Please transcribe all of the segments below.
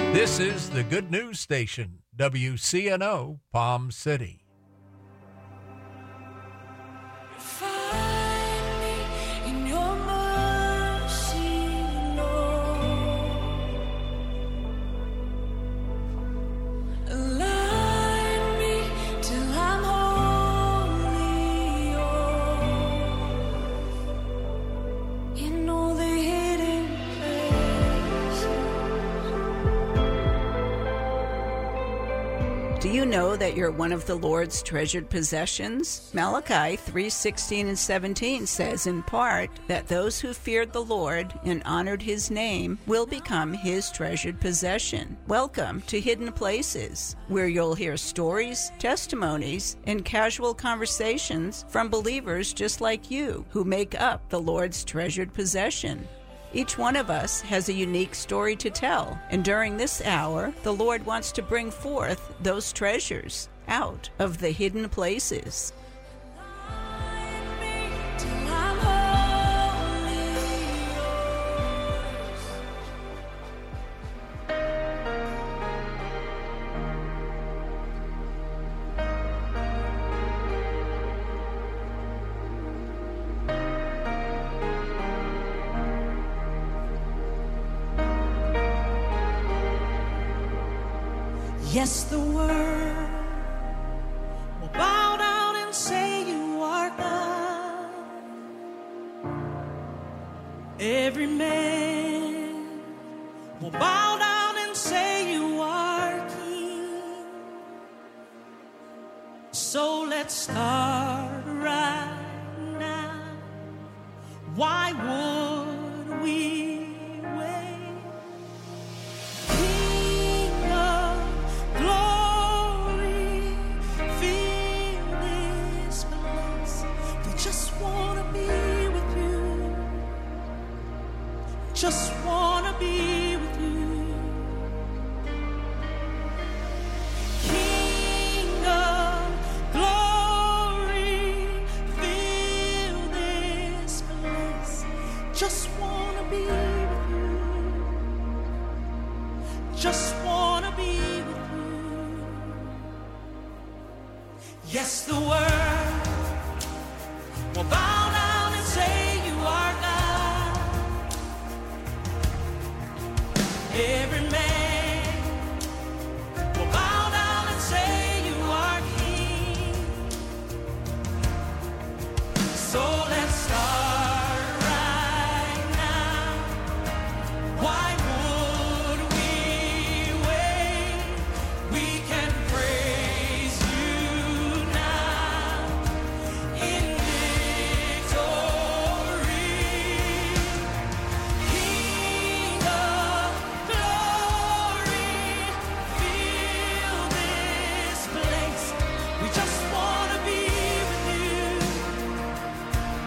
This is the Good News Station, WCNO, Palm City. Do you know that you're one of the Lord's treasured possessions? Malachi 3:16 and 17 says in part that those who feared the Lord and honored his name will become his treasured possession. Welcome to Hidden Places, where you'll hear stories, testimonies, and casual conversations from believers just like you who make up the Lord's treasured possession. Each one of us has a unique story to tell, and during this hour, the Lord wants to bring forth those treasures out of the hidden places. Yes, the world will bow down and say you are God. Every man will bow down and say you are King. So let's start right now. Why would we? Just wanna be with you, King of glory, fill this place. Just wanna be with you, just wanna be with you. Yes, the world will bow down and say you are God. Every man will bow down and say you are King. So let's start right now. Why would we wait? We can praise you now in victory. King of glory, fill this place. We just wanna be with you.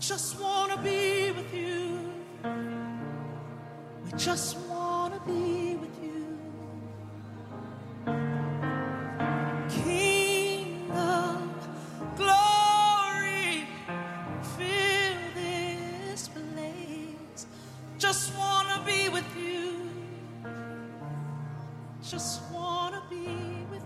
just want to be with you. We just want to be with you. King of glory, fill this place. Just want to be with you. Just want to be with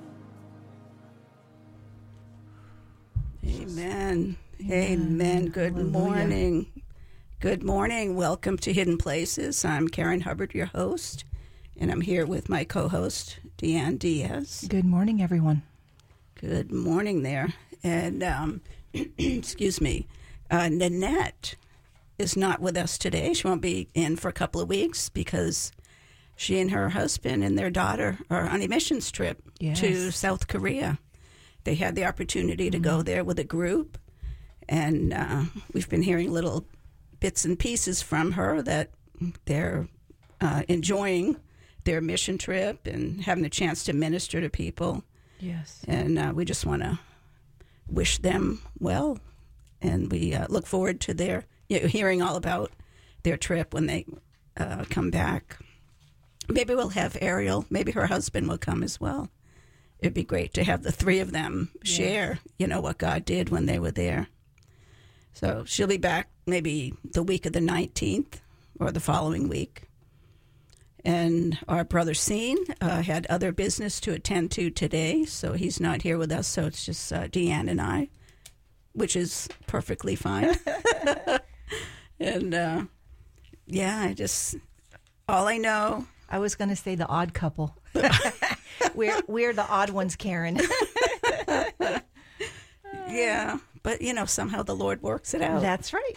you. Amen. Amen. Good morning. Good morning. Welcome to Hidden Places. I'm Karen Hubbard, your host, and I'm here with my co-host, Deanne Diaz. Good morning, everyone. Good morning there. And, excuse me, Nanette is not with us today. She won't be in for a couple of weeks because she and her husband and their daughter are on a missions trip to South Korea. They had the opportunity to go there with a group, and we've been hearing little bits and pieces from her that they're enjoying their mission trip and having a chance to minister to people. Yes. And we just want to wish them well, and we look forward to their hearing all about their trip when they come back. Maybe we'll have Ariel. Maybe her husband will come as well. It'd be great to have the three of them share, what God did when they were there. So she'll be back maybe the week of the 19th or the following week. And our brother Scene had other business to attend to today, so he's not here with us. So it's just Deanne and I, which is perfectly fine. And, all I know. I was going to say the odd couple. We're the odd ones, Karen. Yeah, but somehow the Lord works it out. That's right.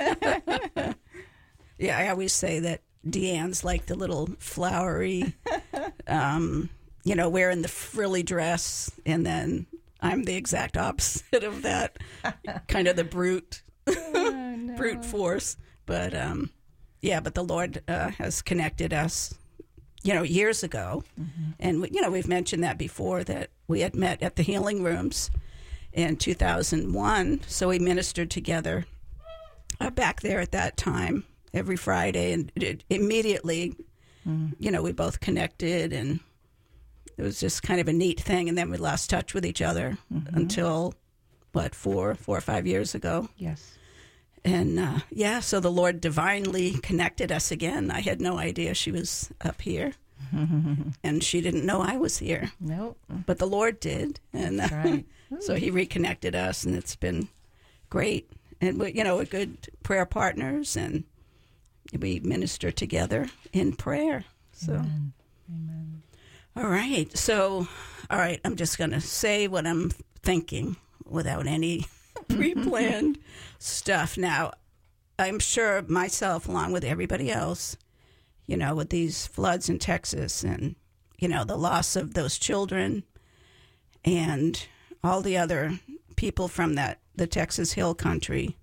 Yeah, I always say that Deanne's like the little flowery, wearing the frilly dress, and then I'm the exact opposite of that, kind of the brute force. But but the Lord has connected us, years ago. Mm-hmm. And, we've mentioned that before, that we had met at the Healing Rooms in 2001. So we ministered together back there at that time every Friday. And immediately, we both connected, and it was just kind of a neat thing. And then we lost touch with each other until, 4 or 5 years ago? Yes. And, so the Lord divinely connected us again. I had no idea she was up here, and she didn't know I was here. Nope. But the Lord did. And that's right. So he reconnected us, and it's been great. And, we're good prayer partners, and we minister together in prayer. So, Amen. All right. So, I'm just going to say what I'm thinking without any pre-planned stuff. Now, I'm sure myself, along with everybody else, with these floods in Texas and, the loss of those children and all the other people from the Texas Hill Country,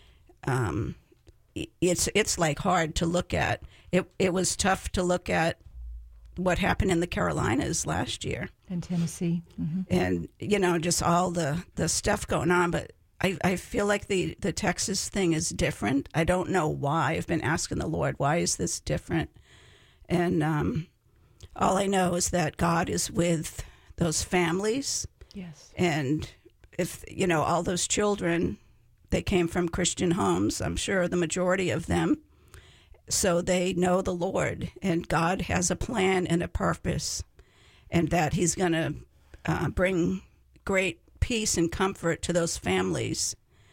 it's like hard to look at. It was tough to look at what happened in the Carolinas last year. In Tennessee. Mm-hmm. And, just all the stuff going on. But I feel like the Texas thing is different. I don't know why. I've been asking the Lord, why is this different? And all I know is that God is with those families. Yes. And if, all those children, they came from Christian homes, I'm sure the majority of them. So they know the Lord, and God has a plan and a purpose, and that he's going to bring great peace and comfort to those families.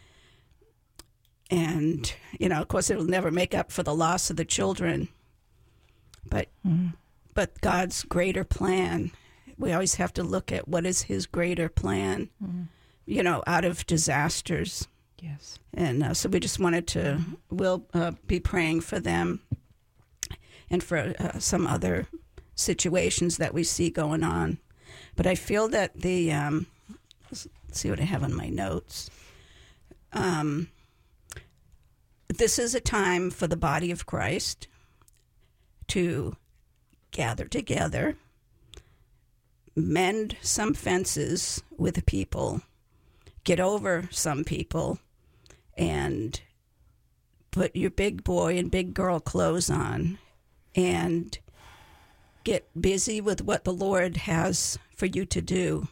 And, of course, it will never make up for the loss of the children. But God's greater plan, we always have to look at what is his greater plan, out of disasters. Yes. And so we just wanted to, we'll be praying for them and for some other situations that we see going on. But I feel that let's see what I have on my notes. This is a time for the body of Christ to gather together, mend some fences with people, get over some people, and put your big boy and big girl clothes on and get busy with what the Lord has for you to do.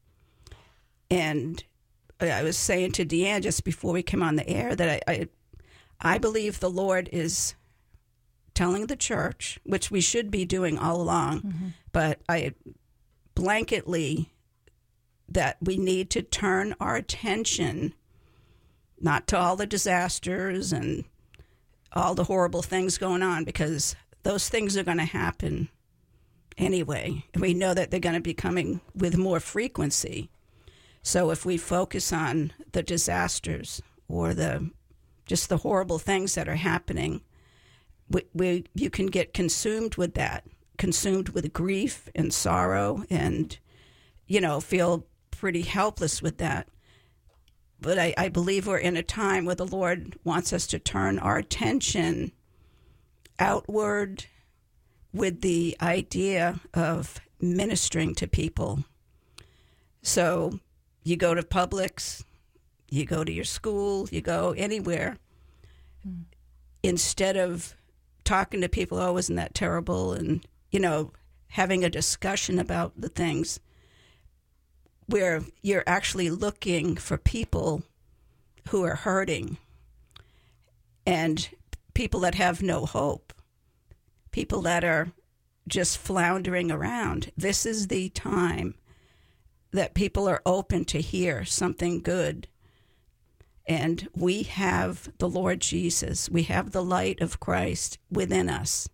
And I was saying to Deanne just before we came on the air that I believe the Lord is telling the church, which we should be doing all along, but I blanketly that we need to turn our attention not to all the disasters and all the horrible things going on, because those things are going to happen anyway. And we know that they're going to be coming with more frequency. So if we focus on the disasters or just the horrible things that are happening, you can get consumed with that, consumed with grief and sorrow, and, feel pretty helpless with that. But I believe we're in a time where the Lord wants us to turn our attention outward with the idea of ministering to people. So you go to Publix, you go to your school, you go anywhere. Instead of talking to people, oh, isn't that terrible? And, having a discussion about the things, where you're actually looking for people who are hurting and people that have no hope, people that are just floundering around. This is the time that people are open to hear something good. And we have the Lord Jesus. We have the light of Christ within us.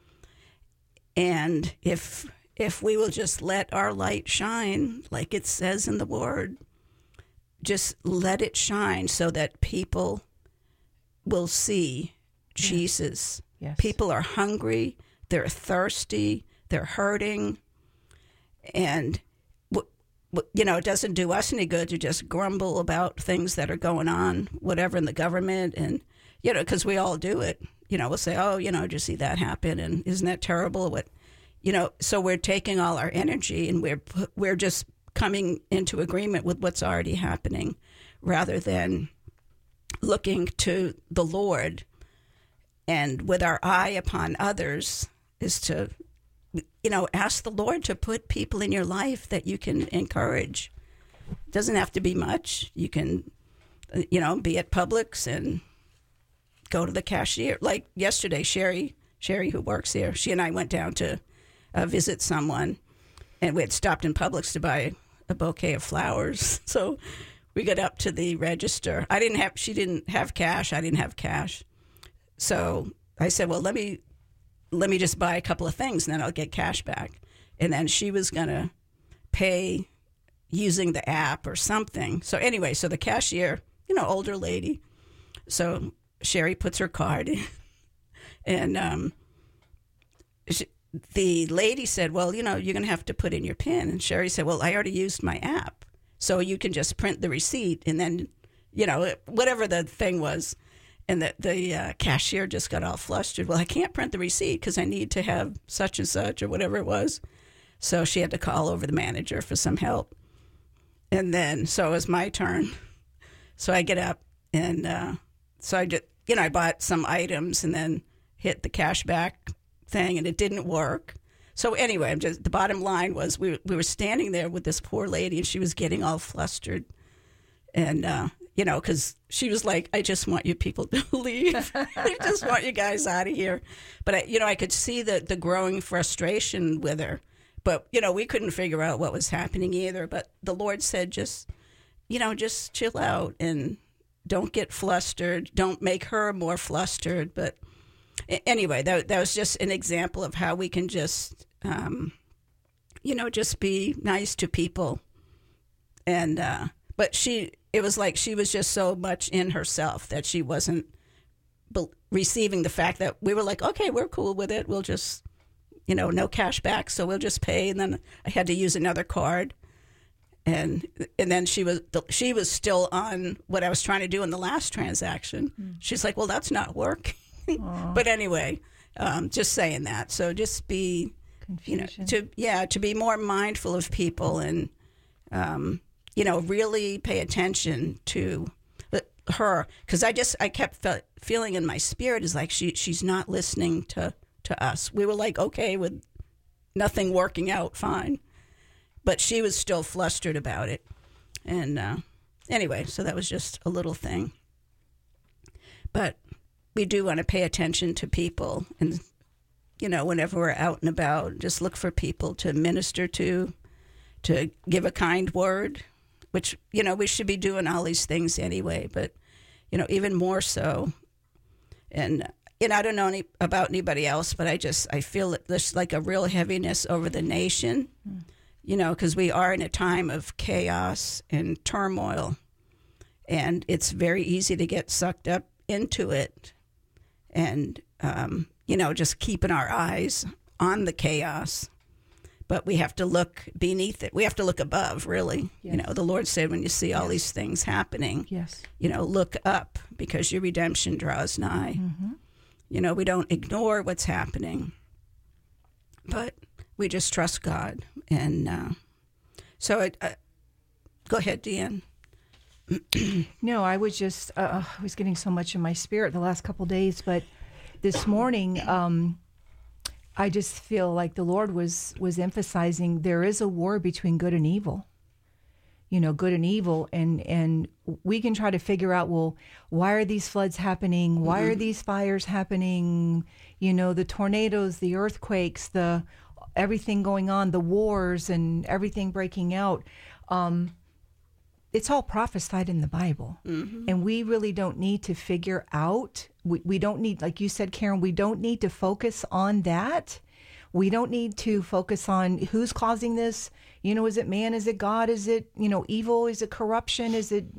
And if we will just let our light shine, like it says in the Word, just let it shine so that people will see Jesus. Yes. People are hungry, they're thirsty, they're hurting, and it doesn't do us any good to just grumble about things that are going on, whatever, in the government, and, because we all do it. We'll say, oh, did you see that happen? And isn't that terrible? So we're taking all our energy and we're just coming into agreement with what's already happening rather than looking to the Lord and with our eye upon others is to ask the Lord to put people in your life that you can encourage. It doesn't have to be much. You can, be at Publix and go to the cashier. Like yesterday, Sherry, who works here, she and I went down to visit someone, and we had stopped in Publix to buy a bouquet of flowers. So we got up to the register. She didn't have cash. I didn't have cash. So I said, well, let me just buy a couple of things and then I'll get cash back. And then she was going to pay using the app or something. So anyway, so the cashier, older lady. So Sherry puts her card in and the lady said, well, you're going to have to put in your PIN. And Sherry said, well, I already used my app. So you can just print the receipt and then, whatever the thing was. And the cashier just got all flustered. Well, I can't print the receipt because I need to have such and such or whatever it was. So she had to call over the manager for some help. And then, so it was my turn. So I get up and so I just, I bought some items and then hit the cashback thing and it didn't work. So anyway, the bottom line was we were standing there with this poor lady and she was getting all flustered. And, because she was like, I just want you people to leave. I just want you guys out of here. But, I could see the growing frustration with her. But, we couldn't figure out what was happening either. But the Lord said, just chill out and don't get flustered. Don't make her more flustered. But anyway, that was just an example of how we can just, just be nice to people. And, but it was like she was just so much in herself that she wasn't receiving the fact that we were like, okay, we're cool with it. We'll just, no cash back, so we'll just pay. And then I had to use another card. And then she was still on what I was trying to do in the last transaction. She's like, well, that's not working. But anyway, just saying that. So just be, Confusion. to be more mindful of people and, really pay attention to, her, because I kept feeling in my spirit is like she's not listening to us. We were like, okay, with nothing working out, fine. But she was still flustered about it. And anyway, so that was just a little thing. But we do want to pay attention to people. And, whenever we're out and about, just look for people to minister to give a kind word, which, we should be doing all these things anyway. But, even more so. And, I don't know about anybody else, but I feel that there's like a real heaviness over the nation. Because we are in a time of chaos and turmoil, and it's very easy to get sucked up into it. And, just keeping our eyes on the chaos. But we have to look beneath it. We have to look above, really. Yes. The Lord said when you see all these things happening, yes, look up because your redemption draws nigh. Mm-hmm. We don't ignore what's happening, but we just trust God. And so go ahead, Deanne. No, I was just, I was getting so much in my spirit the last couple days, but this morning, I just feel like the Lord was emphasizing there is a war between good and evil. Good and evil, and we can try to figure out, well, why are these floods happening? Why are these fires happening? The tornadoes, the earthquakes, the everything going on, the wars and everything breaking out. It's all prophesied in the Bible. Mm-hmm. And we really don't need to figure out, we don't need, like you said, Karen, we don't need to focus on that. We don't need to focus on who's causing this. Is it man? Is it God? Is it, evil? Is it corruption? Is it,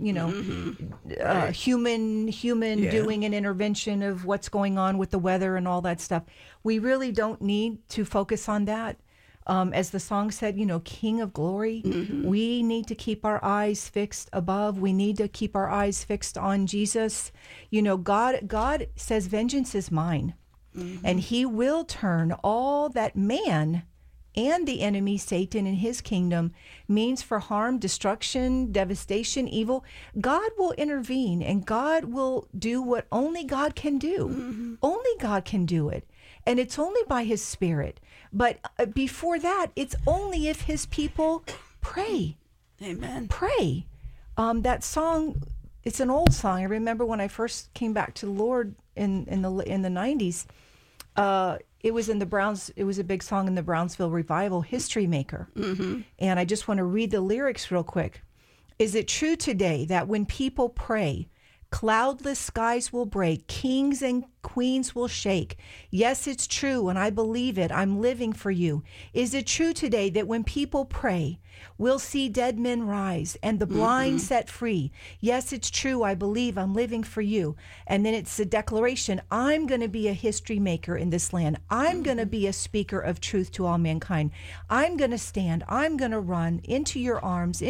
human doing an intervention of what's going on with the weather and all that stuff? We really don't need to focus on that. As the song said, King of Glory, we need to keep our eyes fixed above. We need to keep our eyes fixed on Jesus. God says, vengeance is mine. And he will turn all that man and the enemy, Satan, and his kingdom means for harm, destruction, devastation, evil. God will intervene, and God will do what only God can do. Only God can do it. And it's only by his Spirit. But before that, it's only if his people pray. Amen. Pray. That song, it's an old song. I remember when I first came back to the Lord in the 90s. It was in the Browns. It was a big song in the Brownsville Revival, History Maker. And I just want to read the lyrics real quick. Is it true today that when people pray, cloudless skies will break, kings and queens will shake? Yes, it's true, and I believe it. I'm living for you. Is it true today that when people pray, we'll see dead men rise and the blind set free? Yes, it's true. I believe. I'm living for you. And then it's a declaration. I'm going to be a history maker in this land. I'm going to be a speaker of truth to all mankind. I'm going to stand. I'm going to run into your arms,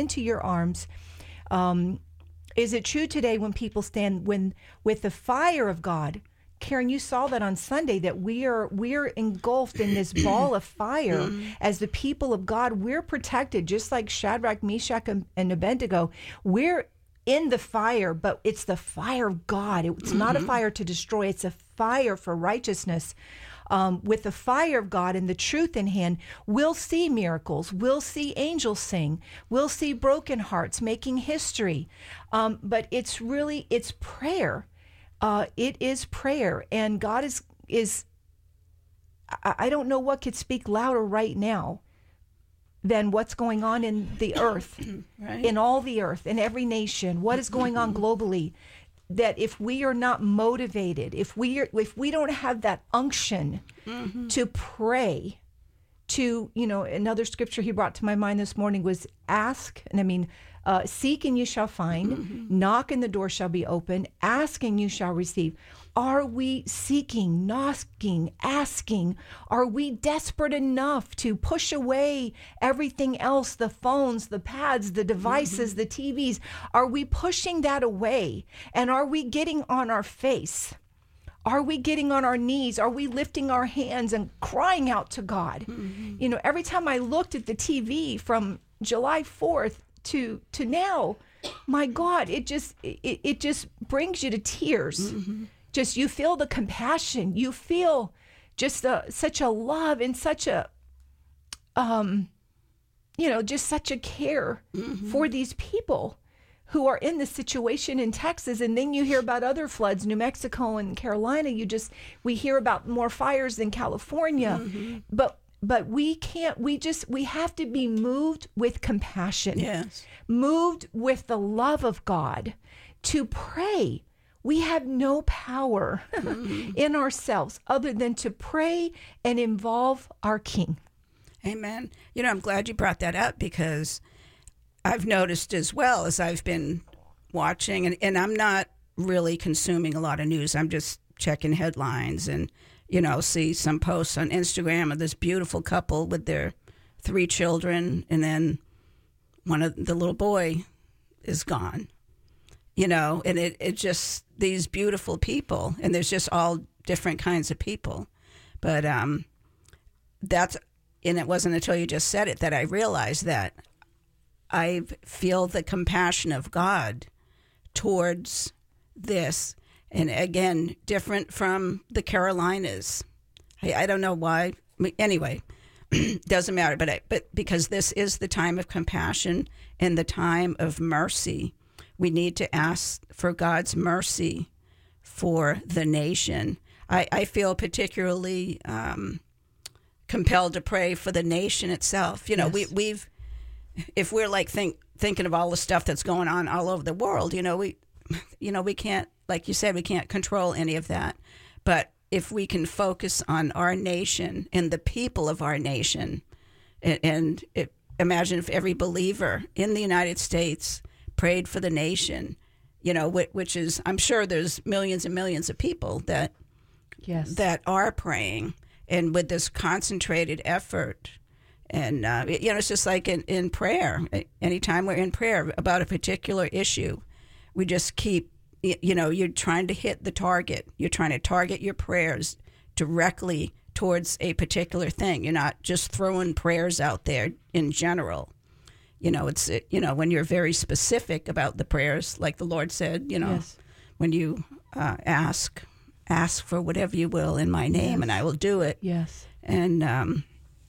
Is it true today when people stand with the fire of God? Karen, you saw that on Sunday, that we're engulfed in this ball of fire as the people of God. We're protected, just like Shadrach, Meshach, and Abednego. We're in the fire, but it's the fire of God. It's not a fire to destroy. It's a fire for righteousness. With the fire of God and the truth in hand, we'll see miracles. We'll see angels sing. We'll see broken hearts making history. But it's prayer. It is prayer. And God is I don't know what could speak louder right now than what's going on in the earth, right? In all the earth, in every nation, what is going on globally. That if we are not motivated, if we don't have that unction to pray, another scripture he brought to my mind this morning was ask, and seek and you shall find, knock and the door shall be open, ask and you shall receive. Are we seeking, knocking, asking? Are we desperate enough to push away everything else, the phones, the pads, the devices, the TVs? Are we pushing that away? And are we getting on our face? Are we getting on our knees? Are we lifting our hands and crying out to God? Every time I looked at the TV from July 4th to now, my God, it just brings you to tears. Just you feel the compassion, you feel just such a love and such a just such a care for these people who are in this situation in Texas. And then you hear about other floods, New Mexico and Carolina. We hear about more fires in California, but we have to be moved with compassion, Yes. moved with the love of God to pray. We have no power in ourselves other than to pray and involve our King. Amen. I'm glad you brought that up, because I've noticed as well as I've been watching, and I'm not really consuming a lot of news. I'm just checking headlines and, see some posts on Instagram of this beautiful couple with their 3 children, and then the little boy is gone. And it just, these beautiful people, and there's just all different kinds of people. But and it wasn't until you just said it that I realized that I feel the compassion of God towards this. And again, different from the Carolinas. I don't know why. Anyway, doesn't matter. But because this is the time of compassion and the time of mercy, we need to ask for God's mercy for the nation. I feel particularly compelled to pray for the nation itself. Yes. If we're like thinking of all the stuff that's going on all over the world, we can't, like you said, we can't control any of that. But if we can focus on our nation and the people of our nation, and imagine if every believer in the United States prayed for the nation, which is, I'm sure there's millions and millions of people that are praying, and with this concentrated effort. And, it's just like in prayer. Anytime we're in prayer about a particular issue, we just keep, you're trying to hit the target. You're trying to target your prayers directly towards a particular thing. You're not just throwing prayers out there in general. It's, when you're very specific about the prayers, like the Lord said, Yes. when you ask for whatever you will in my name, and I will do it. Yes. And,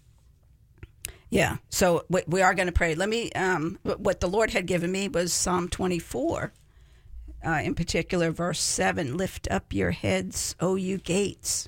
so we are going to pray. Let me, what the Lord had given me was Psalm 24, in particular, verse 7, lift up your heads, O you gates.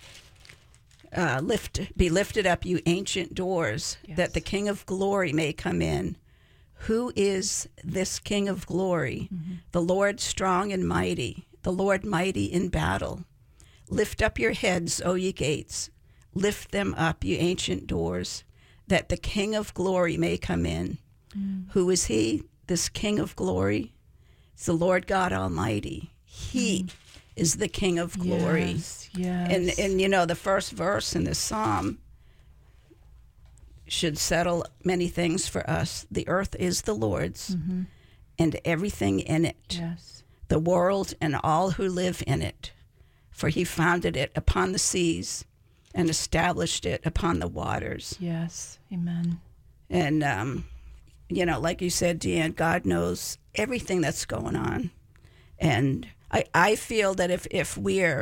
Be lifted up, you ancient doors, Yes. that the King of glory may come in. Who is this King of glory? The Lord strong and mighty, the Lord mighty in battle. Lift up your heads, O ye gates. Lift them up, you ancient doors, that the King of glory may come in. Who is he, this King of glory? It's the Lord God Almighty. He is the King of glory. Yes. And the first verse in this psalm should settle many things for us. The earth is the Lord's, and everything in it, Yes. the world and all who live in it. For he founded it upon the seas and established it upon the waters. Yes. Amen. And, like you said, Deanne, God knows everything that's going on. And I feel that if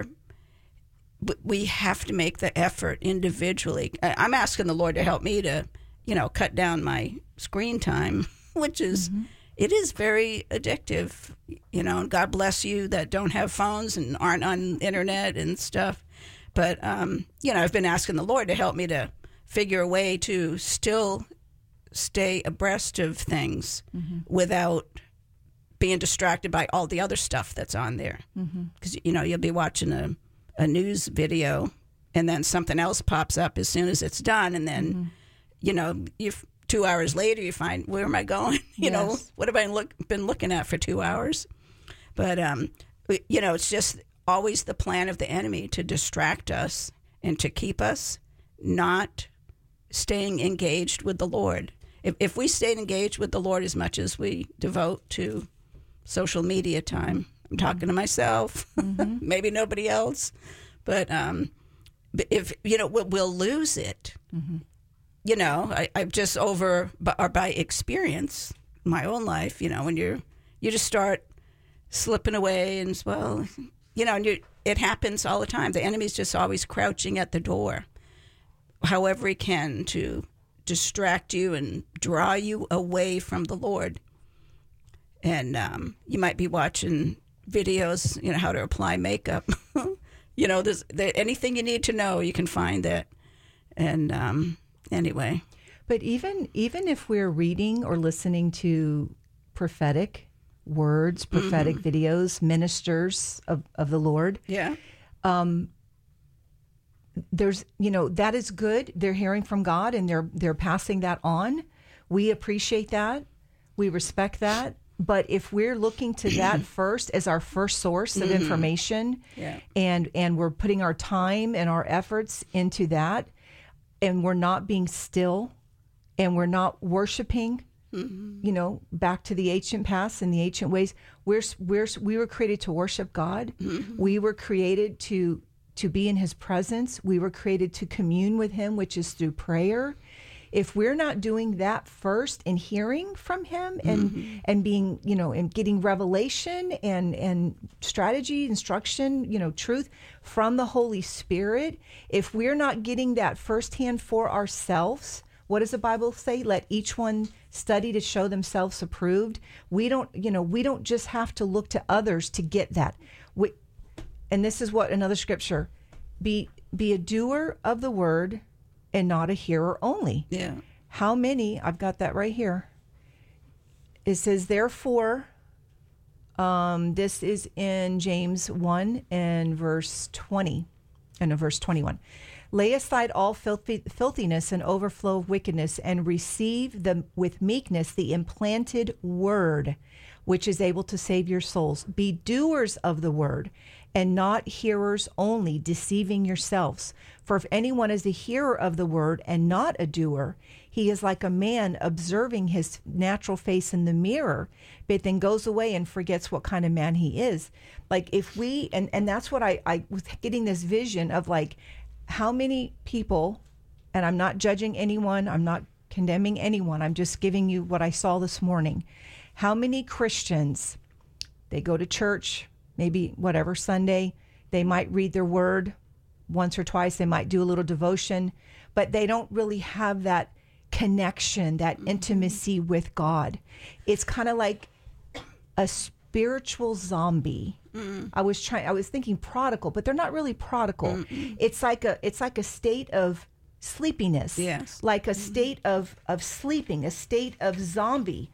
we have to make the effort individually. I'm asking the Lord to help me to, cut down my screen time, which is, it is very addictive, and God bless you that don't have phones and aren't on the internet and stuff. But, I've been asking the Lord to help me to figure a way to still stay abreast of things without being distracted by all the other stuff that's on there. Because, you'll be watching a news video and then something else pops up as soon as it's done. And then, 2 hours later, you find, where am I going? What have I been looking at for 2 hours? But, it's just always the plan of the enemy to distract us and to keep us not staying engaged with the Lord. If we stayed engaged with the Lord as much as we devote to social media time, I'm talking to myself, maybe nobody else, but if, we'll lose it. I've just by experience, my own life, when you just start slipping away, and it happens all the time. The enemy's just always crouching at the door, however he can, to distract you and draw you away from the Lord. And you might be watching videos, how to apply makeup. There's anything you need to know, you can find it. And anyway. But even if we're reading or listening to prophetic words, prophetic videos, ministers of the Lord, there's that is good. They're hearing from God and they're passing that on. We appreciate that. We respect that. But if we're looking to that first as our first source of information, and we're putting our time and our efforts into that, and we're not being still, and we're not worshiping, back to the ancient past and the ancient ways, we were created to worship God. We were created to be in His presence. We were created to commune with Him, which is through prayer. If we're not doing that first and hearing from Him and being, and getting revelation and strategy, instruction, truth from the Holy Spirit, if we're not getting that firsthand for ourselves, what does the Bible say? Let each one study to show themselves approved. We don't just have to look to others to get that. And this is what another scripture, be a doer of the word and not a hearer only. Yeah. How many, I've got that right here. It says, therefore, this is in James 1 and verse 20 and verse 21. Lay aside all filthiness and overflow of wickedness, and receive with meekness the implanted word, which is able to save your souls. Be doers of the word, and not hearers only, deceiving yourselves. For if anyone is a hearer of the word and not a doer, he is like a man observing his natural face in the mirror, but then goes away and forgets what kind of man he is. Like if we, and that's what I was getting this vision of, like, how many people, and I'm not judging anyone, I'm not condemning anyone, I'm just giving you what I saw this morning. How many Christians, they go to church, maybe whatever Sunday, they might read their word once or twice, they might do a little devotion, but they don't really have that connection, that intimacy with God. It's kind of like a spiritual zombie. I was thinking prodigal, but they're not really prodigal. It's like a state of sleepiness. Yes. Like a state of sleeping, a state of zombie.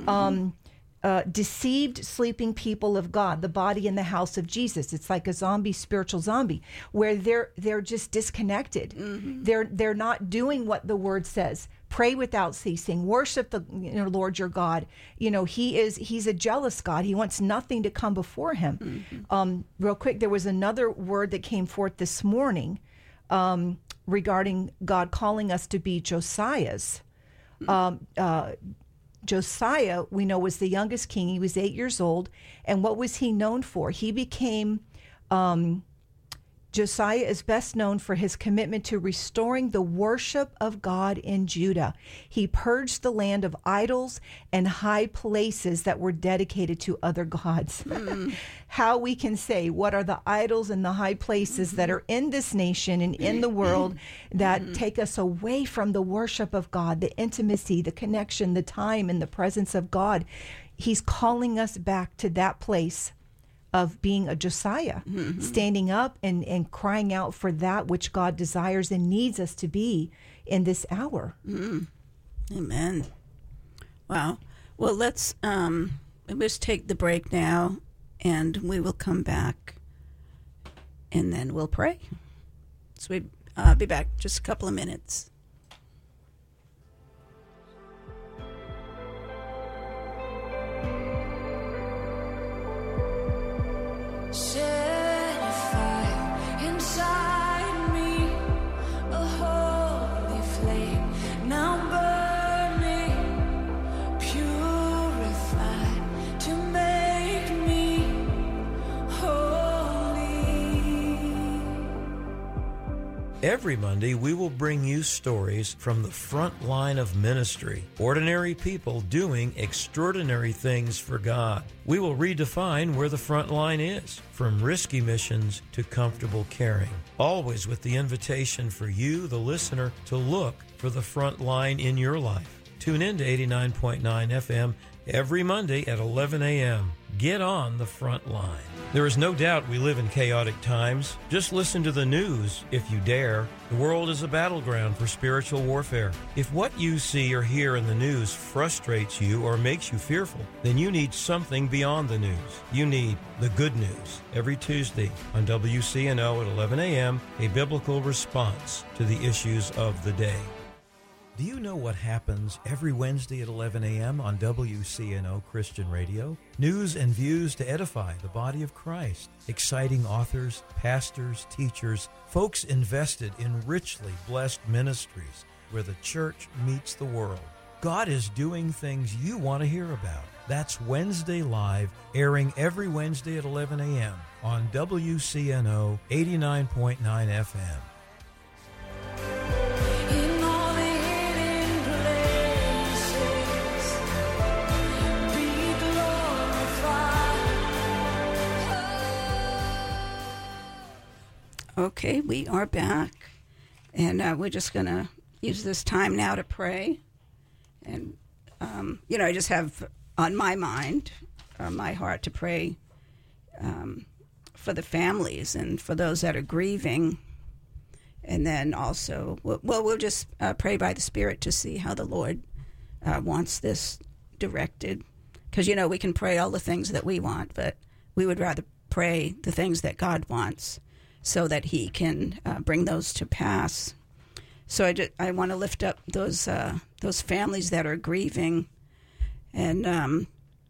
Deceived sleeping people of God, the body in the house of Jesus. It's like a zombie, spiritual zombie, where they're just disconnected. They're not doing what the word says. Pray without ceasing. Worship the Lord your God. He's a jealous God. He wants nothing to come before Him. Real quick, there was another word that came forth this morning regarding God calling us to be Josiahs. Josiah, we know, was the youngest king. He was 8 years old. And what was he known for? He became, Josiah is best known for his commitment to restoring the worship of God in Judah. He purged the land of idols and high places that were dedicated to other gods. How we can say, what are the idols and the high places that are in this nation and in the world that take us away from the worship of God, the intimacy, the connection, the time, and the presence of God? He's calling us back to that place of being a Josiah, standing up and crying out for that which God desires and needs us to be in this hour. Amen. Wow. Well, let's take the break now, and we will come back, and then we'll pray. So we'll be back just a couple of minutes. Set a fire inside me, a holy flame now burning, purified to make me holy. Every Monday, we will bring you stories from the front line of ministry, ordinary people doing extraordinary things for God. We will redefine where the front line is, from risky missions to comfortable caring, always with the invitation for you, the listener, to look for the front line in your life. Tune in to 89.9 FM every Monday at 11 a.m. Get on the front line. There is no doubt we live in chaotic times. Just listen to the news, if you dare. The world is a battleground for spiritual warfare. If what you see or hear in the news frustrates you or makes you fearful, then you need something beyond the news. You need the good news. Every Tuesday on WCNO at 11 a.m., a biblical response to the issues of the day. Do you know what happens every Wednesday at 11 a.m. on WCNO Christian Radio? News and views to edify the body of Christ. Exciting authors, pastors, teachers, folks invested in richly blessed ministries where the church meets the world. God is doing things you want to hear about. That's Wednesday Live, airing every Wednesday at 11 a.m. on WCNO 89.9 FM. Okay, we are back, and we're just going to use this time now to pray. And, I just have on my mind, my heart to pray for the families and for those that are grieving. And then also, we'll just pray by the Spirit to see how the Lord wants this directed. Because, we can pray all the things that we want, but we would rather pray the things that God wants, so that He can bring those to pass. So I want to lift up those families that are grieving, and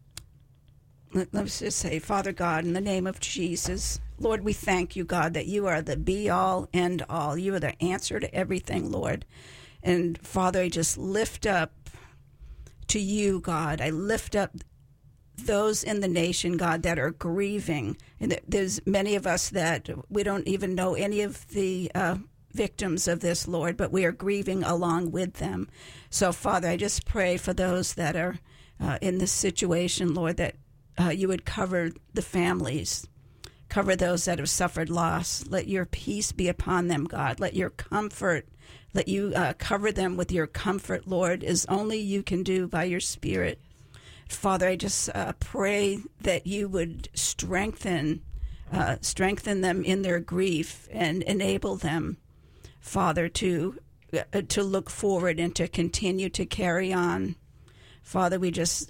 let's just say, Father God, in the name of Jesus, Lord, we thank you, God, that you are the be-all, end-all. You are the answer to everything, Lord. And Father, I just lift up to you, God. I lift up those in the nation, God, that are grieving. And there's many of us that we don't even know any of the victims of this, Lord, but we are grieving along with them. So, Father, I just pray for those that are in this situation, Lord, that you would cover the families, cover those that have suffered loss. Let your peace be upon them, God. Let your comfort, let you cover them with your comfort, Lord, as only you can do by your Spirit. Father, I just pray that you would strengthen them in their grief and enable them, Father, to look forward and to continue to carry on. Father, we just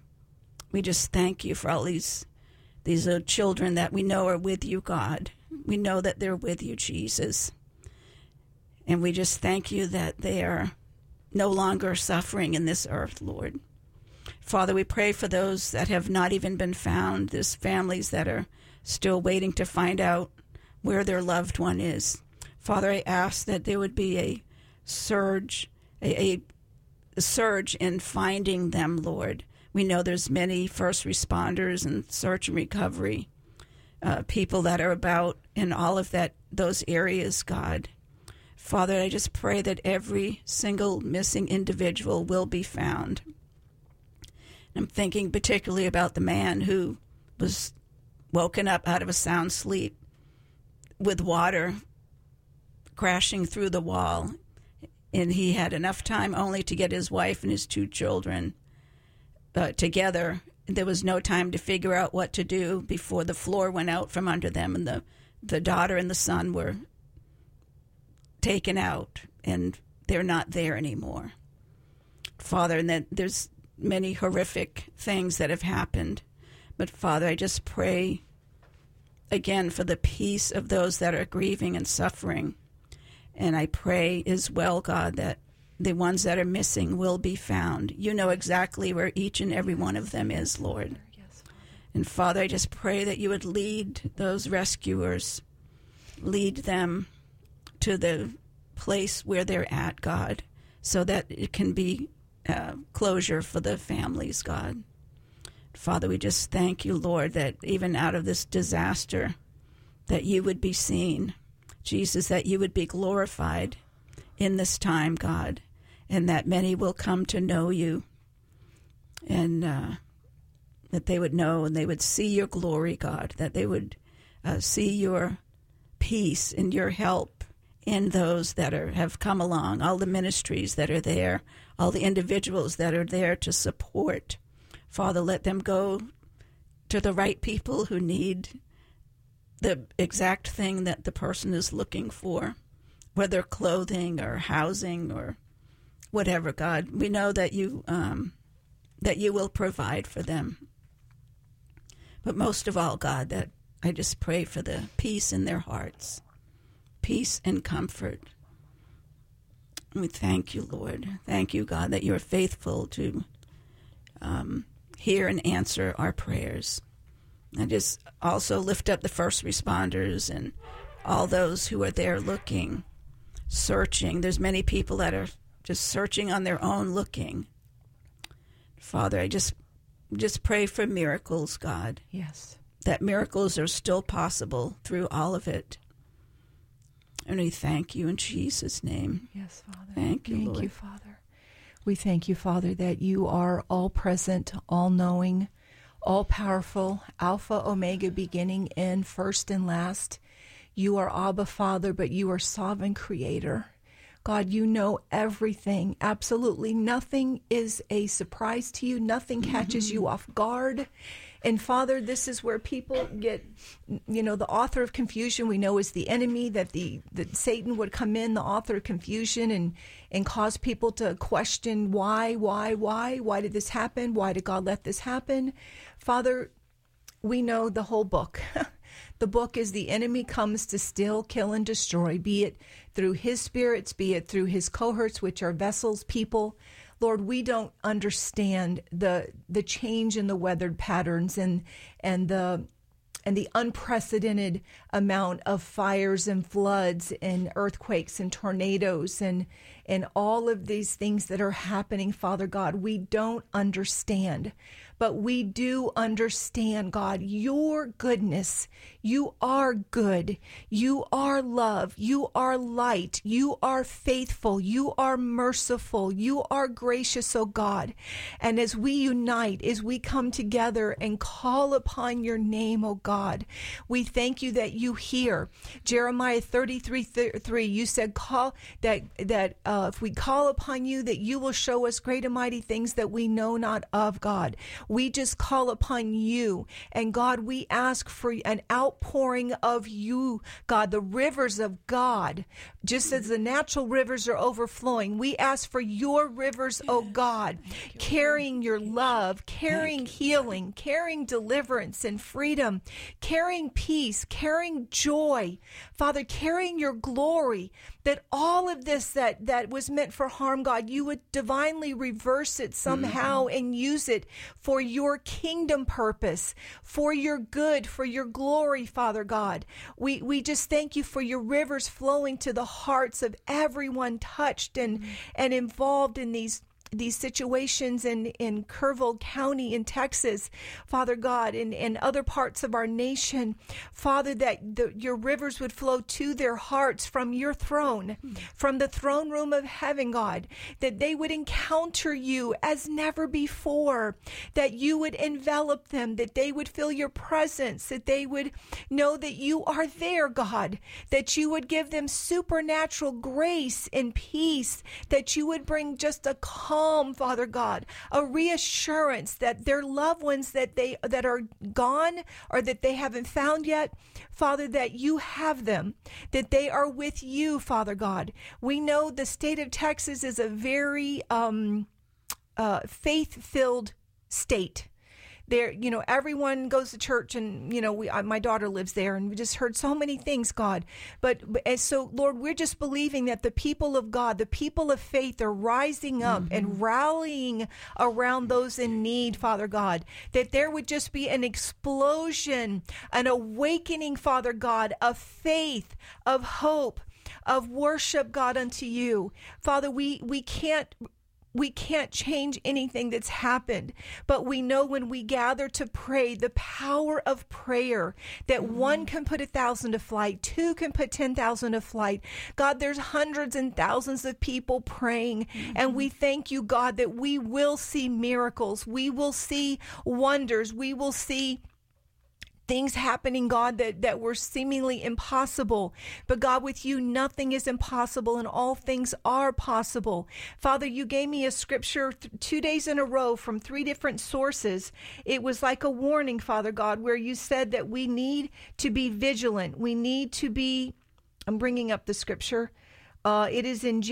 thank you for all these children that we know are with you, God. We know that they're with you, Jesus. And we just thank you that they are no longer suffering in this earth, Lord. Father, we pray for those that have not even been found. There's families that are still waiting to find out where their loved one is. Father, I ask that there would be a surge in finding them, Lord. We know there's many first responders and search and recovery people that are about in all of those areas, God. Father, I just pray that every single missing individual will be found. I'm thinking particularly about the man who was woken up out of a sound sleep with water crashing through the wall, and he had enough time only to get his wife and his 2 children together. There was no time to figure out what to do before the floor went out from under them, and the daughter and the son were taken out, and they're not there anymore. Father, and then there's many horrific things that have happened. But Father, I just pray again for the peace of those that are grieving and suffering. And I pray as well, God, that the ones that are missing will be found. You know exactly where each and every one of them is, Lord. And Father, I just pray that you would lead those rescuers, lead them to the place where they're at, God, so that it can be closure for the families, God. Father, we just thank you, Lord, that even out of this disaster, that you would be seen. Jesus, that you would be glorified in this time, God, and that many will come to know you, and that they would know and they would see your glory, God, that they would see your peace and your help in those that have come along, all the ministries that are there, all the individuals that are there to support. Father, let them go to the right people who need the exact thing that the person is looking for, whether clothing or housing or whatever, God. We know that you will provide for them. But most of all, God, that I just pray for the peace in their hearts, peace and comfort. And we thank you, Lord. Thank you, God, that you're faithful to hear and answer our prayers. I just also lift up the first responders and all those who are there looking, searching. There's many people that are just searching on their own, looking. Father, I just pray for miracles, God. Yes. That miracles are still possible through all of it. And we thank you in Jesus' name. Yes, Father. Thank you, Lord. Thank you, Father. We thank you, Father, that you are all-present, all-knowing, all-powerful, Alpha, Omega, beginning, end, first and last. You are Abba, Father, but you are sovereign creator. God, you know everything. Absolutely nothing is a surprise to you. Nothing catches you off guard. And Father, this is where people get, the author of confusion we know is the enemy, that Satan would come in, the author of confusion, and cause people to question why did this happen? Why did God let this happen? Father, we know the whole book. The book is the enemy comes to steal, kill, and destroy, be it through his spirits, be it through his cohorts, which are vessels, people. Lord, we don't understand the change in the weather patterns and the unprecedented amount of fires and floods and earthquakes and tornadoes and all of these things that are happening, Father God. We don't understand, but we do understand, God, your goodness. You are good. You are love. You are light. You are faithful. You are merciful. You are gracious, oh God. And as we unite, as we come together and call upon your name, oh God, we thank you that you hear. Jeremiah 33:3, you said, "Call that if we call upon you, that you will show us great and mighty things that we know not of, God." We just call upon you. And God, we ask for an outpouring of you, God, the rivers of God. Just as the natural rivers are overflowing, we ask for your rivers, oh God, carrying your love, carrying healing, carrying deliverance and freedom, carrying peace, carrying joy. Father, carrying your glory, that all of this that was meant for harm, God, you would divinely reverse it somehow and use it for your kingdom purpose, for your good, for your glory, Father God. We just thank you for your rivers flowing to the hearts of everyone touched and involved in these situations in Kerrville County in Texas, Father God, and other parts of our nation. Father, that your rivers would flow to their hearts from your throne, from the throne room of heaven, God, that they would encounter you as never before, that you would envelop them, that they would feel your presence, that they would know that you are there, God, that you would give them supernatural grace and peace, that you would bring just a calm, Father God, a reassurance that their loved ones that are gone or that they haven't found yet, Father, that you have them, that they are with you, Father God. We know the state of Texas is a very faith-filled state. There, everyone goes to church, and my daughter lives there, and we just heard so many things, God. But so, Lord, we're just believing that the people of God, the people of faith, are rising up and rallying around those in need, Father God. That there would just be an explosion, an awakening, Father God, of faith, of hope, of worship, God, unto you, Father. We can't we can't change anything that's happened, but we know when we gather to pray, the power of prayer, that one can put 1,000 to flight, two can put 10,000 to flight. God, there's hundreds and thousands of people praying, and we thank you, God, that we will see miracles, we will see wonders, we will see things happening, God, that were seemingly impossible. But God, with you, nothing is impossible and all things are possible. Father, you gave me a scripture 2 days in a row from 3 different sources. It was like a warning, Father God, where you said that we need to be vigilant. We need to be, I'm bringing up the scripture. It is in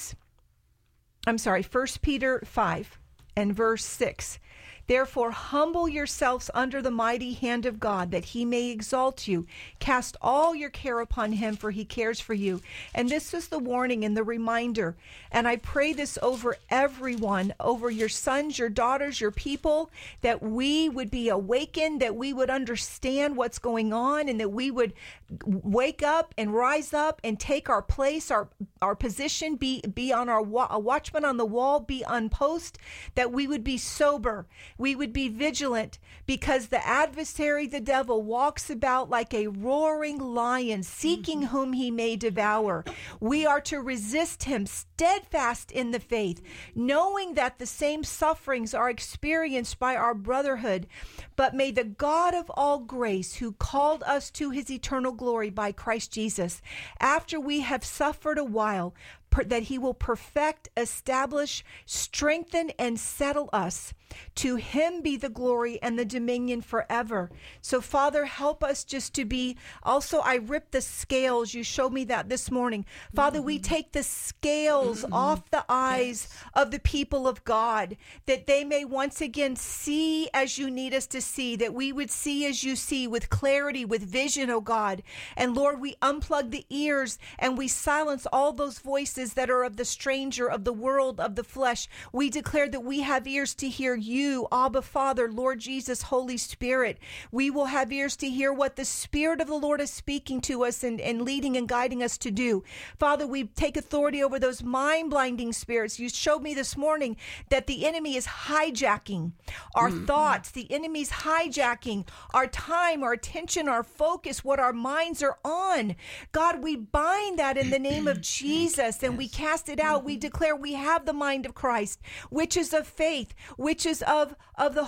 1 Peter 5 and verse 6. Therefore, humble yourselves under the mighty hand of God, that he may exalt you. Cast all your care upon him, for he cares for you. And this is the warning and the reminder. And I pray this over everyone, over your sons, your daughters, your people, that we would be awakened, that we would understand what's going on, and that we would wake up and rise up and take our place, our position, be on a watchman on the wall, be on post, that we would be sober. We would be vigilant, because the adversary, the devil, walks about like a roaring lion, seeking whom he may devour. We are to resist him, steadfast in the faith, knowing that the same sufferings are experienced by our brotherhood. But may the God of all grace, who called us to his eternal glory by Christ Jesus, after we have suffered a while, that he will perfect, establish, strengthen, and settle us. To him be the glory and the dominion forever. So, Father, help us just to be, also, I rip the scales. You showed me that this morning. Father, we take the scales off the eyes of the people of God, that they may once again see as you need us to see, that we would see as you see, with clarity, with vision, oh God. And Lord, we unplug the ears and we silence all those voices that are of the stranger, of the world, of the flesh. We declare that we have ears to hear you, Abba Father, Lord Jesus, Holy Spirit. We will have ears to hear what the Spirit of the Lord is speaking to us and leading and guiding us to do. Father, we take authority over those mind-blinding spirits. You showed me this morning that the enemy is hijacking our thoughts. The enemy's hijacking our time, our attention, our focus, what our minds are on. God, we bind that in the name of Jesus, and we cast it out. We declare we have the mind of Christ, which is of faith, which is of the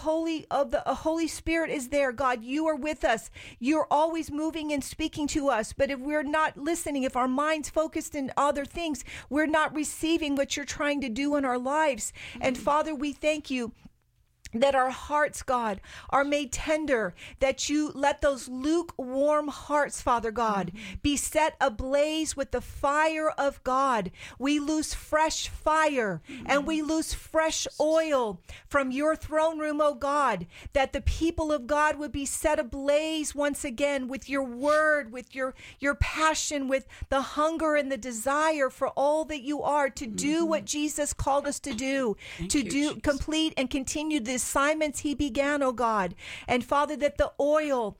Holy Spirit is there. God, you are with us. You're always moving and speaking to us. But if we're not listening, if our mind's focused in other things, we're not receiving what you're trying to do in our lives. And Father, we thank you that our hearts, God, are made tender, that you let those lukewarm hearts, Father God, be set ablaze with the fire of God. We lose fresh fire and we lose fresh oil from your throne room, oh God, that the people of God would be set ablaze once again with your word, with your passion, with the hunger and the desire for all that you are, to do what Jesus called us to do, complete and continue this assignments he began, oh God. And Father, that the oil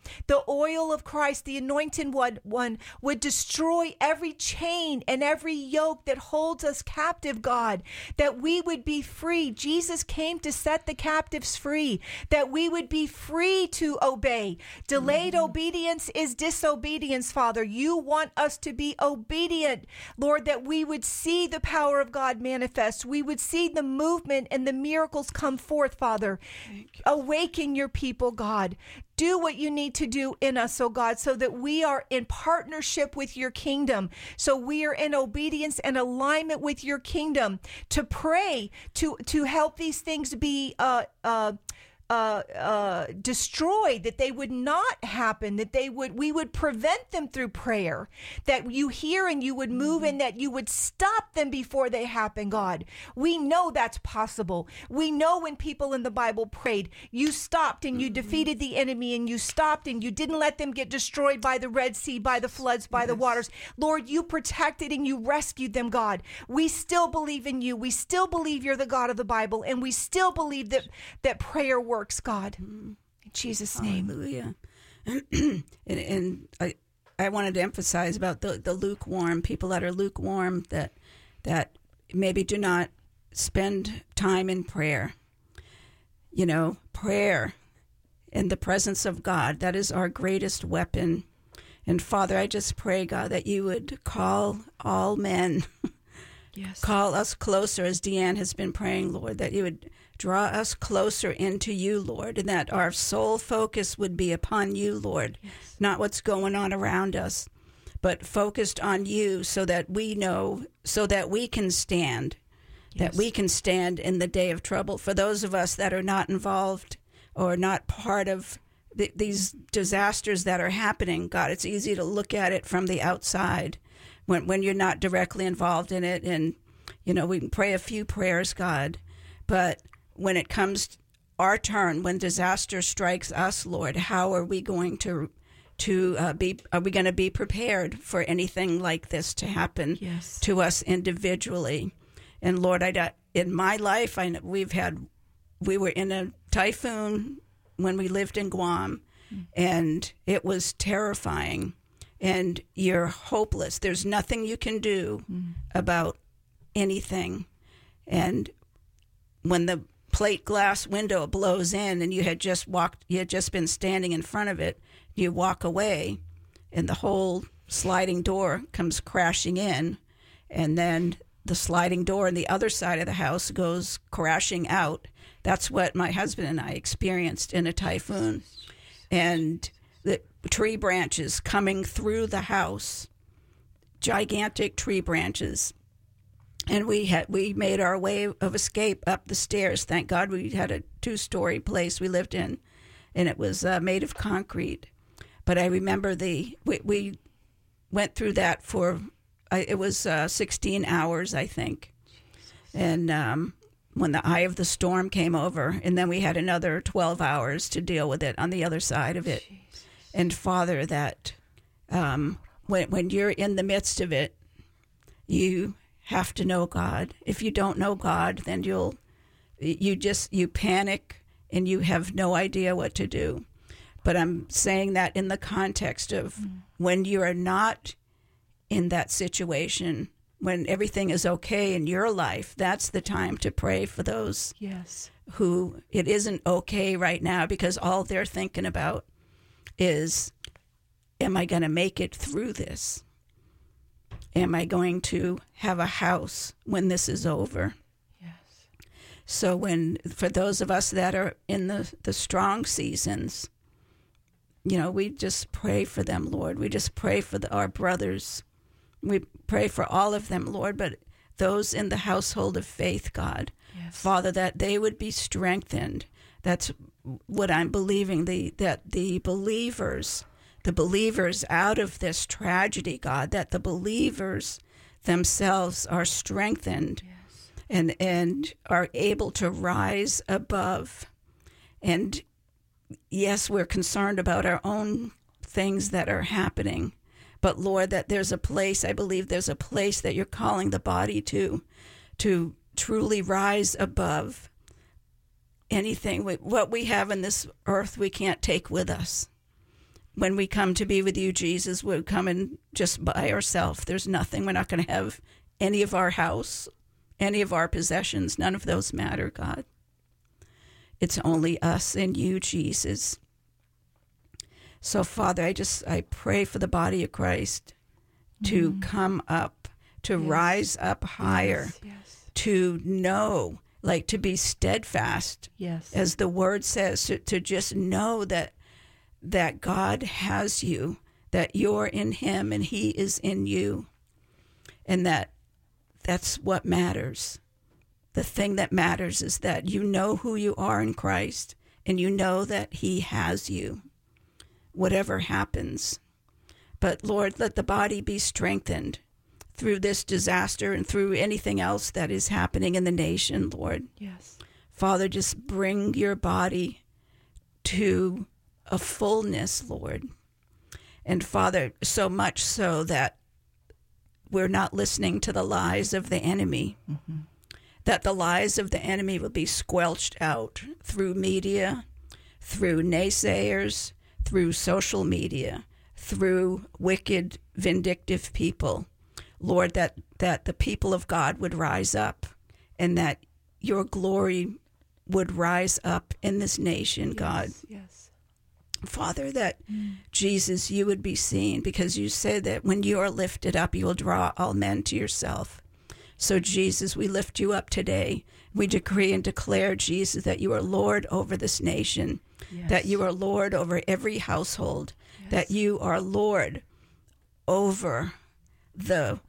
of Christ, the anointed one, would destroy every chain and every yoke that holds us captive, God, that we would be free. Jesus came to set the captives free, that we would be free to obey. Delayed obedience is disobedience, Father. You want us to be obedient, Lord, that we would see the power of God manifest. We would see the movement and the miracles come forth, Father. Awaken your people, God. Do what you need to do in us, oh God, so that we are in partnership with your kingdom. So we are in obedience and alignment with your kingdom to pray, to help these things be destroyed, that they would not happen, that we would prevent them through prayer, that you hear and you would move and that you would stop them before they happen, God. We know that's possible. We know when people in the Bible prayed, you stopped and you defeated the enemy, and you stopped and you didn't let them get destroyed by the Red Sea, by the floods, by the waters. Lord, you protected and you rescued them, God. We still believe in you. We still believe you're the God of the Bible, and we still believe that prayer works, God. In Jesus' name. Hallelujah. And I wanted to emphasize about the lukewarm, people that are lukewarm, that maybe do not spend time in prayer. You know, prayer in the presence of God, that is our greatest weapon. And Father, I just pray, God, that you would call all men, Yes. call us closer, as Deanne has been praying, Lord, that you would draw us closer into you, Lord, and that our sole focus would be upon you, Lord, not what's going on around us, but focused on you so that we know, so that we can stand, that we can stand in the day of trouble. For those of us that are not involved or not part of these disasters that are happening, God, it's easy to look at it from the outside when you're not directly involved in it. And, you know, we can pray a few prayers, God, but when it comes our turn, when disaster strikes us, Lord, how are we going to are we going to be prepared for anything like this to happen to us individually? And Lord, in my life, we were in a typhoon when we lived in Guam, and it was terrifying, and you're hopeless. There's nothing you can do about anything. And when the plate glass window blows in and you had just been standing in front of it, you walk away and the whole sliding door comes crashing in, and then the sliding door on the other side of the house goes crashing out. That's what my husband and I experienced in a typhoon. And the tree branches coming through the house, gigantic tree branches. And we made our way of escape up the stairs. Thank God we had a 2-story place we lived in, and it was made of concrete. But I remember we went through that for, it was 16 hours, I think. And when the eye of the storm came over, and then we had another 12 hours to deal with it on the other side of it. And Father, that when you're in the midst of it, you have to know God. If you don't know God, then you panic and you have no idea what to do. But I'm saying that in the context of when you are not in that situation, when everything is okay in your life, that's the time to pray for those who it isn't okay right now, because all they're thinking about is, am I going to make it through this? Am I going to have a house when this is over? So for those of us that are in the strong seasons, you know, we just pray for them, Lord. We just pray for our brothers. We pray for all of them, Lord, but those in the household of faith, God, Father, that they would be strengthened. That's what I'm believing, that the believers out of this tragedy, God, that the believers themselves are strengthened and are able to rise above. And yes, we're concerned about our own things that are happening, but Lord, that there's a place, I believe there's a place that you're calling the body to truly rise above anything. What we have in this earth, we can't take with us. When we come to be with you, Jesus, we're coming just by ourselves. There's nothing. We're not going to have any of our house, any of our possessions. None of those matter, God. It's only us and you, Jesus. So, Father, I pray for the body of Christ to come up, to rise up higher, to know, like to be steadfast, as the word says, to just know that God has you, that you're in him and he is in you, and that's what matters. The thing that matters is that you know who you are in Christ, and you know that he has you, whatever happens. But Lord, let the body be strengthened through this disaster and through anything else that is happening in the nation, Lord. Father, just bring your body to a fullness, Lord. And Father, so much so that we're not listening to the lies of the enemy, that the lies of the enemy will be squelched out through media, through naysayers, through social media, through wicked, vindictive people. Lord, that the people of God would rise up and that your glory would rise up in this nation, God. Yes. Father, that Jesus, you would be seen, because you said that when you are lifted up, you will draw all men to yourself. So, Jesus, we lift you up today. We decree and declare, Jesus, that you are Lord over this nation, that you are Lord over every household, that you are Lord over the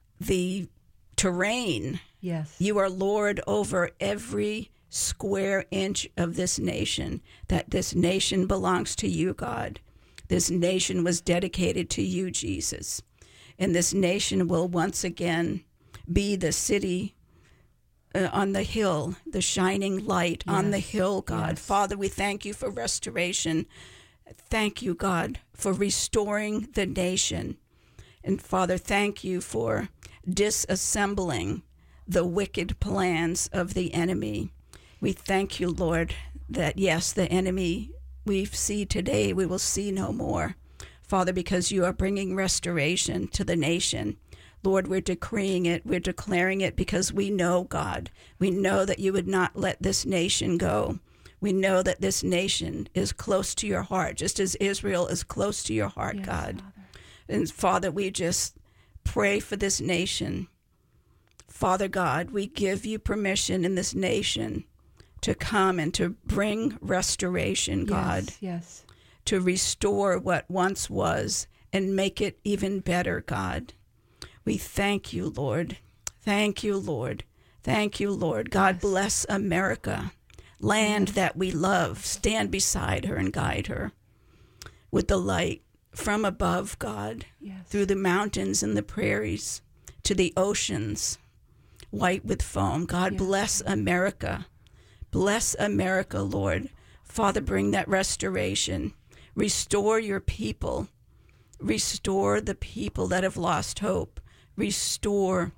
terrain. Yes. You are Lord over every square inch of this nation, that this nation belongs to you, God. This nation was dedicated to you, Jesus. And this nation will once again be the city on the hill, the shining light on the hill, God. Yes. Father, we thank you for restoration. Thank you, God, for restoring the nation. And Father, thank you for disassembling the wicked plans of the enemy. We thank you, Lord, that yes, the enemy we see today, we will see no more. Father, because you are bringing restoration to the nation. Lord, we're decreeing it, we're declaring it, because we know, God, we know that you would not let this nation go. We know that this nation is close to your heart, just as Israel is close to your heart, God. Father. And Father, we just pray for this nation. Father God, we give you permission in this nation to come and to bring restoration, God, Yes. to restore what once was and make it even better, God. We thank you, Lord. Thank you, Lord. Thank you, Lord. God bless America, land that we love. Stand beside her and guide her with the light from above, God, through the mountains and the prairies to the oceans, white with foam. God bless America. Bless America, Lord. Father, bring that restoration. Restore your people. Restore the people that have lost hope. Restore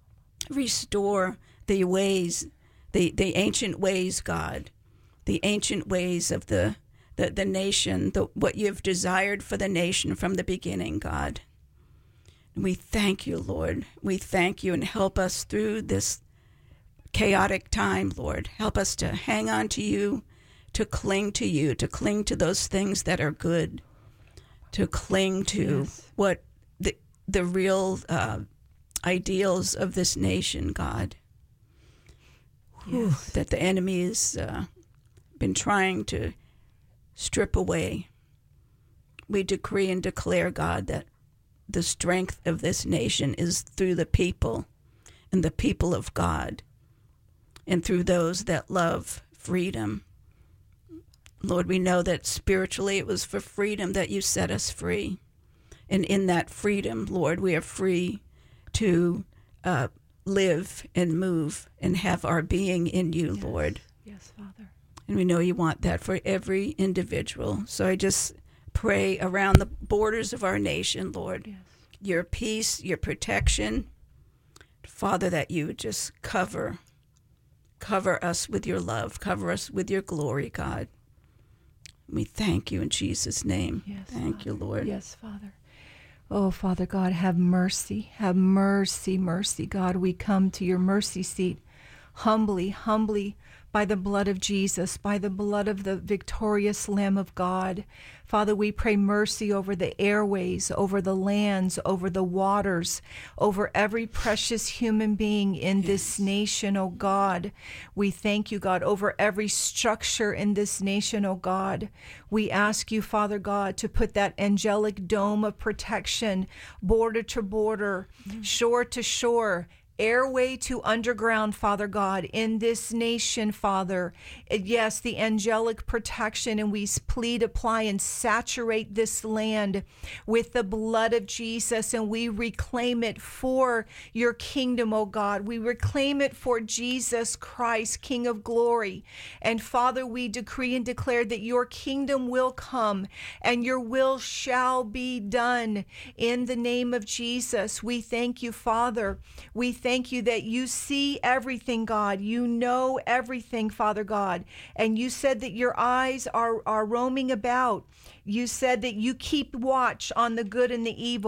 the ways, the ancient ways, God, the ancient ways of the nation, what you have desired for the nation from the beginning, God. We thank you, Lord. We thank you, and help us through this chaotic time, Lord. Help us to hang on to you, to cling to those things that are good, to cling to what the real ideals of this nation, God, that the enemy has been trying to strip away. We decree and declare, God, that the strength of this nation is through the people and the people of God, and through those that love freedom. Lord, we know that spiritually it was for freedom that you set us free. And in that freedom, Lord, we are free to live and move and have our being in you, Lord. Yes, Father. And we know you want that for every individual. So I just pray around the borders of our nation, Lord, your peace, your protection. Father, that you would just cover us with your love, cover us with your glory, God. We thank you in Jesus' name. Yes, thank you, Lord. Yes, Father. Oh, Father God, have mercy, mercy, God. We come to your mercy seat humbly, by the blood of Jesus, by the blood of the victorious Lamb of God. Father, we pray mercy over the airways, over the lands, over the waters, over every precious human being in this nation, oh God. We thank you, God, over every structure in this nation, oh God. We ask you, Father God, to put that angelic dome of protection, border to border, shore to shore, airway to underground, Father God, in this nation, Father. Yes, the angelic protection, and we plead, apply, and saturate this land with the blood of Jesus, and we reclaim it for your kingdom, oh God. We reclaim it for Jesus Christ, King of glory. And Father, we decree and declare that your kingdom will come and your will shall be done in the name of Jesus. We thank you, Father. We thank you that you see everything, God. You know everything, Father God. And you said that your eyes are roaming about. You said that you keep watch on the good and the evil.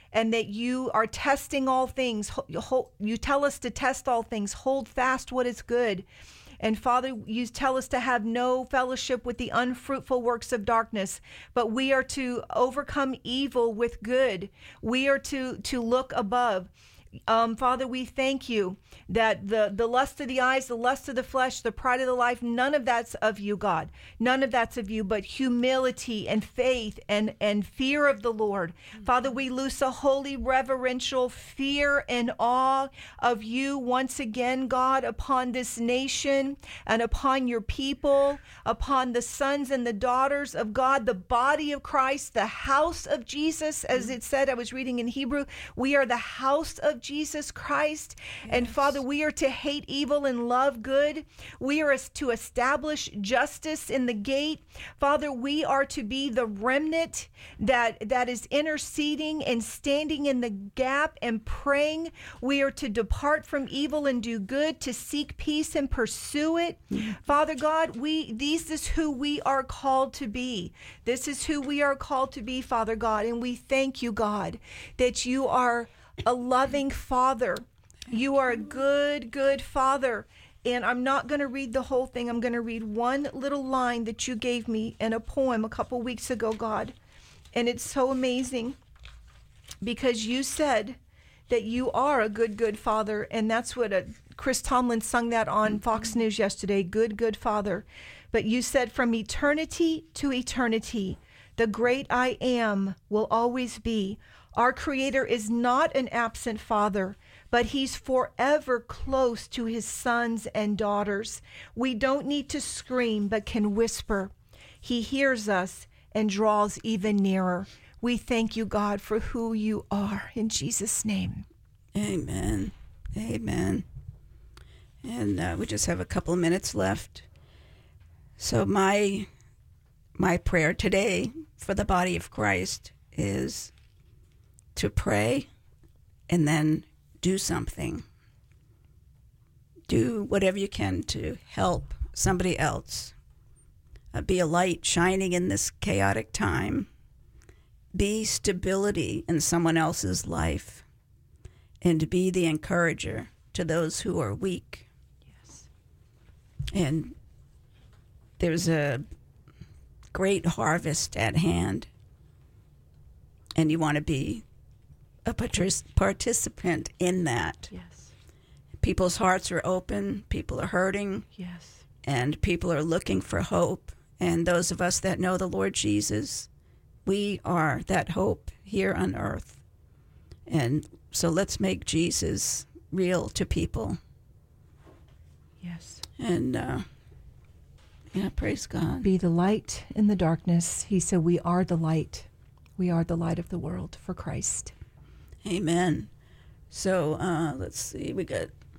and that you are testing all things. You tell us to test all things, hold fast what is good. And Father, you tell us to have no fellowship with the unfruitful works of darkness, but we are to overcome evil with good. We are to look above. Father, we thank you that the lust of the eyes, the lust of the flesh, the pride of the life, none of that's of you, God. None of that's of you, but humility and faith and fear of the Lord. Father, we loose a holy reverential fear and awe of you once again, God, upon this nation and upon your people, upon the sons and the daughters of God, the body of Christ, the house of Jesus, as it said, I was reading in Hebrew, we are the house of Jesus Christ. Yes. And Father, we are to hate evil and love good. We are to establish justice in the gate. Father, we are to be the remnant that is interceding and standing in the gap and praying. We are to depart from evil and do good, to seek peace and pursue it. Father God, this is who we are called to be. This is who we are called to be, Father God. And we thank you, God, that you are a loving Father. You are a good, good Father. And I'm not going to read the whole thing. I'm going to read one little line that you gave me in a poem a couple weeks ago, God. And it's so amazing because you said that you are a good, good Father. And that's what Chris Tomlin sung that on Fox News yesterday, good, good Father. But you said from eternity to eternity, the great I am will always be. Our Creator is not an absent Father, but He's forever close to His sons and daughters. We don't need to scream, but can whisper. He hears us and draws even nearer. We thank you, God, for who you are. In Jesus' name. Amen. Amen. And we just have a couple of minutes left. So my prayer today for the body of Christ is to pray and then do something. Do whatever you can to help somebody else. Be a light shining in this chaotic time. Be stability in someone else's life. And be the encourager to those who are weak. Yes. And there's a great harvest at hand. And you want to be a participant in that. Yes. People's hearts are open. People are hurting. Yes. And people are looking for hope. And those of us that know the Lord Jesus, we are that hope here on earth. And so let's make Jesus real to people. Yes. And, praise God. Be the light in the darkness. He said, we are the light. We are the light of the world for Christ. Amen. So let's see. We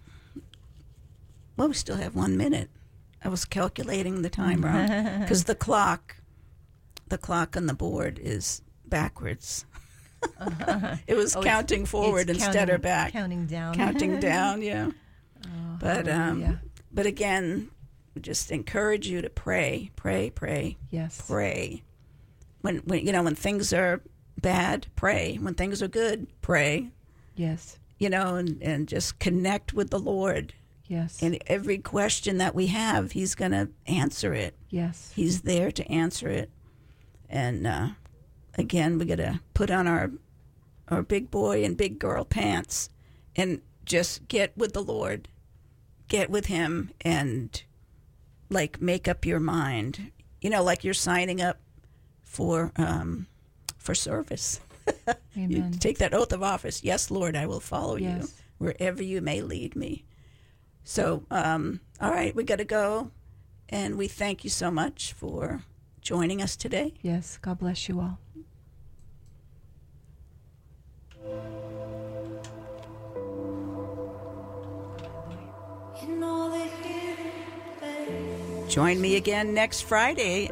still have 1 minute. I was calculating the time wrong because the clock on the board is backwards. It was counting forward instead of back. Counting down. Counting down, yeah. Hallelujah. But again, just encourage you to pray. Yes. Pray. When things are bad, pray. When things are good, pray. Yes. And just connect with the Lord. Yes. And every question that we have, He's going to answer it. Yes. He's there to answer it. And again, we got to put on our big boy and big girl pants and just get with the Lord. Get with Him and make up your mind. Like you're signing up for service. Amen. You take that oath of office. Yes, Lord, I will follow you Yes. wherever you may lead me. So, all right, we got to go. And we thank you so much for joining us today. Yes. God bless you all. Join me again next Friday